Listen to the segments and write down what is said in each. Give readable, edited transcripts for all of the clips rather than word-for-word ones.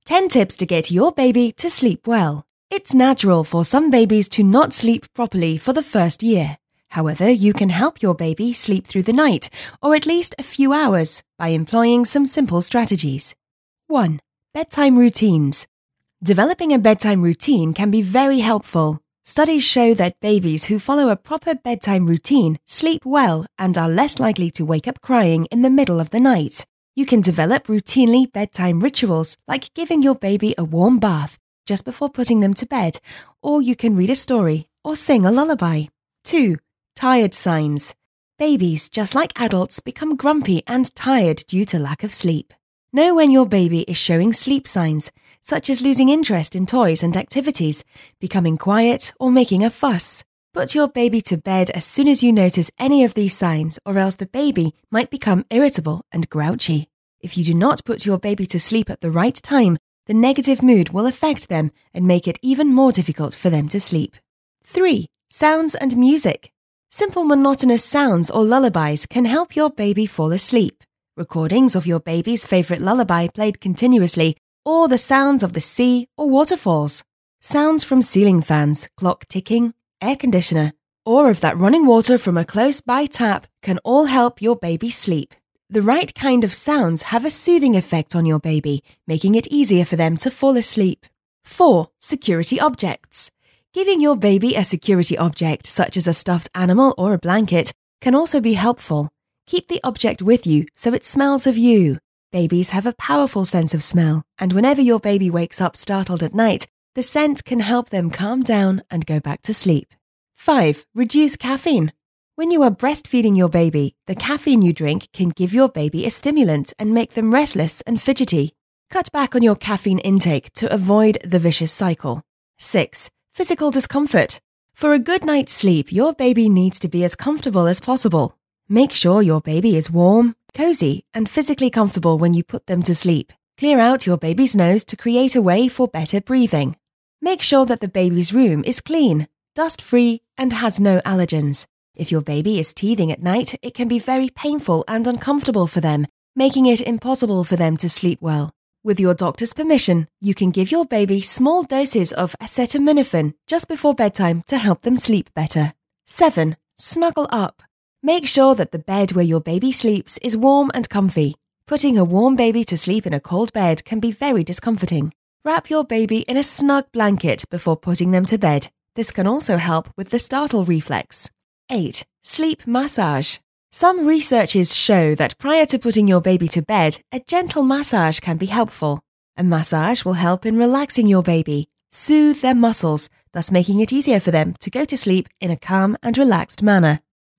10 tips to get your baby to sleep well. It's natural for some babies to not sleep properly for the first year. However, you can help your baby sleep through the night, or at least a few hours, by employing some simple strategies. 1. Bedtime routines. Developing a bedtime routine can be very helpful. Studies show that babies who follow a proper bedtime routine sleep well and are less likely to wake up crying in the middle of the night. You can develop routinely bedtime rituals like giving your baby a warm bath just before putting them to bed, or you can read a story or sing a lullaby. 2. Tired signs. Babies, just like adults, become grumpy and tired due to lack of sleep. Know when your baby is showing sleep signs, such as losing interest in toys and activities, becoming quiet, or making a fuss. Put your baby to bed as soon as you notice any of these signs, or else the baby might become irritable and grouchy. If you do not put your baby to sleep at the right time, the negative mood will affect them and make it even more difficult for them to sleep. 3. Sounds and music. Simple monotonous sounds or lullabies can help your baby fall asleep. Recordings of your baby's favorite lullaby played continuously, or the sounds of the sea or waterfalls. Sounds from ceiling fans, clock ticking, air conditioner, or of that running water from a close-by tap can all help your baby sleep. The right kind of sounds have a soothing effect on your baby, making it easier for them to fall asleep. 4. Security objects. Giving your baby a security object, such as a stuffed animal or a blanket, can also be helpful. Keep the object with you so it smells of you. Babies have a powerful sense of smell, and whenever your baby wakes up startled at night, the scent can help them calm down and go back to sleep. 5. Reduce caffeine. When you are breastfeeding your baby, the caffeine you drink can give your baby a stimulant and make them restless and fidgety. Cut back on your caffeine intake to avoid the vicious cycle. 6. Physical discomfort. For a good night's sleep, your baby needs to be as comfortable as possible. Make sure your baby is warm, cozy, and physically comfortable when you put them to sleep. Clear out your baby's nose to create a way for better breathing. Make sure that the baby's room is clean, dust-free, and has no allergens. If your baby is teething at night, it can be very painful and uncomfortable for them, making it impossible for them to sleep well. With your doctor's permission, you can give your baby small doses of acetaminophen just before bedtime to help them sleep better. 7. Snuggle up. Make sure that the bed where your baby sleeps is warm and comfy. Putting a warm baby to sleep in a cold bed can be very discomforting. Wrap your baby in a snug blanket before putting them to bed. This can also help with the startle reflex. 8. Sleep massage. Some researches show that prior to putting your baby to bed, a gentle massage can be helpful. A massage will help in relaxing your baby, soothe their muscles, thus making it easier for them to go to sleep in a calm and relaxed manner.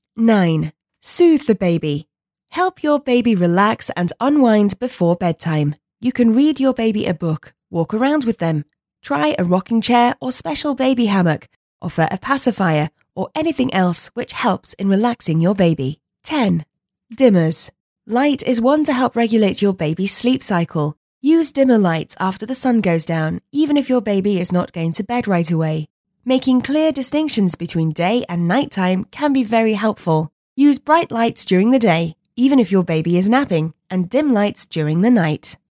9. Soothe the baby. Help your baby relax and unwind before bedtime. You can read your baby a book, walk around with them, try a rocking chair or special baby hammock, offer a pacifier, or anything else which helps in relaxing your baby. 10. Dimmers. Light is one to help regulate your baby's sleep cycle. Use dimmer lights after the sun goes down, even if your baby is not going to bed right away. Making clear distinctions between day and nighttime can be very helpful. Use bright lights during the day, even if your baby is napping, and dim lights during the night.